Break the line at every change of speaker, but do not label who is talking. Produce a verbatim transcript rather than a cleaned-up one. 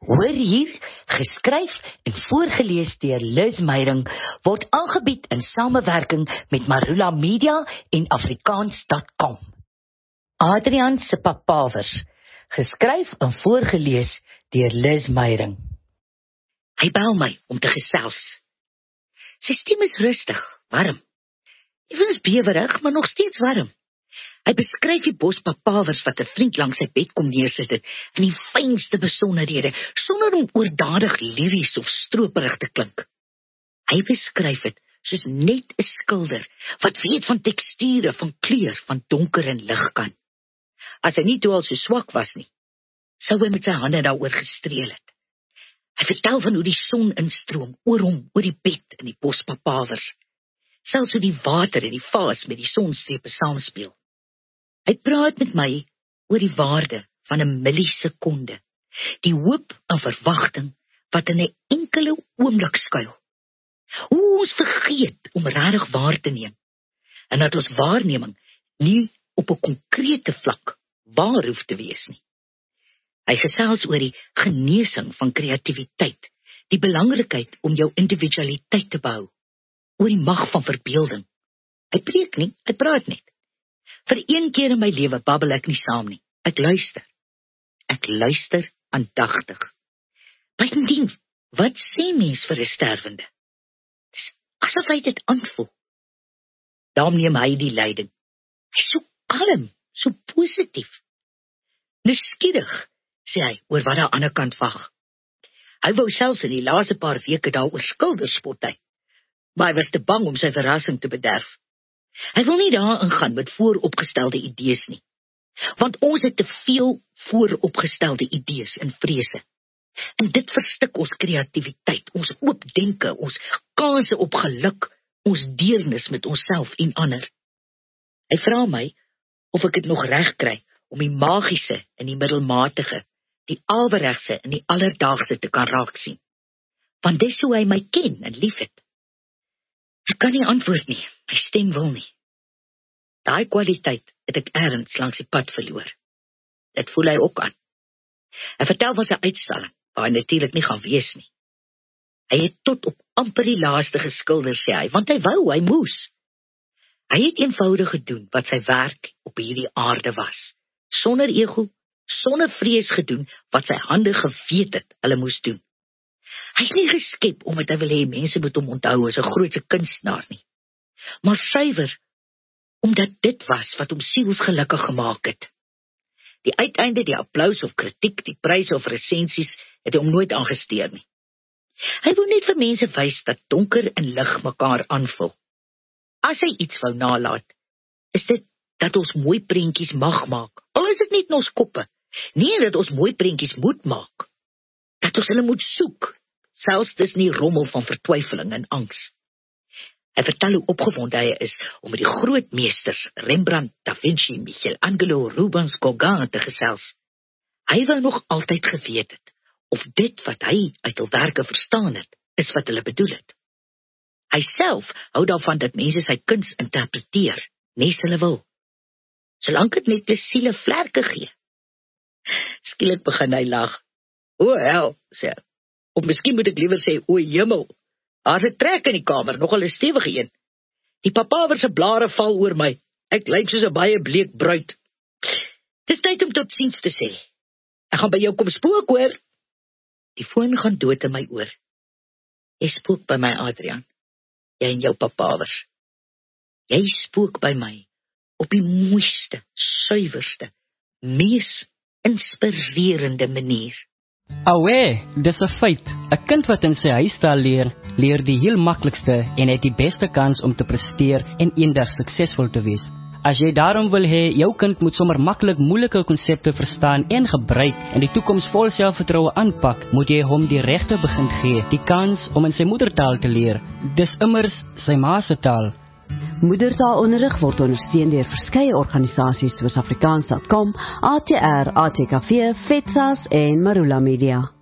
Hoor hier, geskryf en voorgelees deur Liz Meyering, word aangebied in samewerking met Marula Media en Afrikaans punt com. Adrian se papawers, geskryf en voorgelees deur Liz Meyering. Hy bel my om te gesels. Sy stem is rustig, warm. Effens bewerig, maar nog steeds warm. Hy beskryf die bos papawers wat 'n vriend langs sy bed kom neersit het, in die fynste besonderhede, sonder om oordadig liries of stroperig te klink. Hy beskryf dit soos net 'n skilder, wat weet van teksture, van kleur, van donker en lig kan. As hy nie toe al so swak was nie, sou hy met sy hande daaroor gestreel het. Hy vertel van hoe die son instroom, oor hom, oor die bed in die bos papawers, selfs hoe die water en die vaas met die sonstrepe saamspeel. Hy praat met my oor die waarde van 'n millisekonde, die hoop en verwagting wat in 'n enkele oomblik skuil. Hoe ons vergeet om regtig waar te neem, en dat ons waarneming nie op 'n konkrete vlak waar hoef te wees nie. Hy gesels oor die genesing van kreatiwiteit, die belangrikheid om jou individualiteit te behou, oor die mag van verbeelding. Hy preek nie, hy praat net. Vir een keer in my lewe babbel ek nie saam nie. Ek luister. Ek luister aandagtig. Bovendien, wat sê mens vir 'n sterwende? Dis asof hy dit aanvoel. Daarom neem hy die leiding. Hy is so kalm, so positief. Nuuskierig, sê hy, oor wat daar aan die ander kant wag. Hy wou selfs in die laaste paar weke daaroor skilders spot hy, maar hy was te bang om sy verrassing te bederf. Hy wil nie daarin gaan met vooropgestelde idees nie, want ons het te veel vooropgestelde idees en vrese. En dit verstik ons kreatiwiteit, ons oop denke, ons kanse op geluk, ons deernis met onsself en ander. Hy vra my of ek dit nog reg kry om die magiese en die middelmatige, die alweregse en die alledaagse te kan raak sien. Want dis hoe hy my ken en liefhet. Ek kan nie antwoord nie, my stem wil nie. Daai kwaliteit het ek ergens langs die pad verloor. Dit voel hy ook aan. Hy vertel van sy uitstalling, waar hy natuurlik nie gaan wees nie. Hy het tot op amper die laaste geskilder, sê hy, want hy wou, hy moes. Hy het eenvoudig gedoen wat sy werk op hierdie aarde was. Sonder ego, sonder vrees gedoen wat sy hande geweet het, hulle moes doen. Hy het nie geskep omdat hy wil hê mense moet hom onthou as 'n grootse kunstenaar nie, maar suiwer omdat dit was wat hom sielsgelukkig gemaak het. Die uiteinde, die applous of kritiek, die pryse of resensies, het hy hom nooit aangesteer nie. Hy wou net vir mense wys dat donker en lig mekaar aanvul. As hy iets wou nalaat, is dit dat ons mooi prentjies mag maak, al is dit net in ons koppe, nie dat ons mooi prentjies moet maak, dat ons hulle moet soek, selfs dis nie rommel van vertwyfeling en angs. Hy vertel hoe opgewonde hy is om met die groot meesters Rembrandt, Da Vinci, Michelangelo, Rubens, Gauguin te gesels. Hy wou nog altyd geweet het of dit wat hy uit hul werke verstaan het, is wat hulle bedoel het. Hy self hou daarvan dat mense sy kuns interpreteer, nes hulle wil, solank dit net plesiele vlerke gee. Skielik begin hy lag. O hel, sê hy. Of miskien moet ek liewer sê, o hemel. Daar's 'n trek in die kamer, nogal 'n stewige een. Die papawer se blare val oor my. Ek lyk soos 'n baie bleek bruid. Dis tyd om tot siens te sê. Ek gaan by jou kom spook, hoor. Die foon gaan dood in my oor. Jy spook by my, Adrian. Jy en jou papawers. Jy spook by my op die mooiste, suiwerste, mees inspirerende manier.
Awe, dis 'n feit. 'n Kind wat in sy huistaal leer, leer die heel maklikste en het die beste kans om te presteer en eendag suksesvol te wees. As jy daarom wil hê jou kind moet sommer maklik moeilike konsepte verstaan en gebruik en die toekoms vol selfvertroue aanpak, moet jy hom die regte begin gee, die kans om in sy moedertaal te leer. Dis immers sy ma se taal.
Moedertaalonderrig word ondersteun deur verskeie organisasies soos Afrikaans punt com, A T R, A T K V, FETSAS en Marula Media.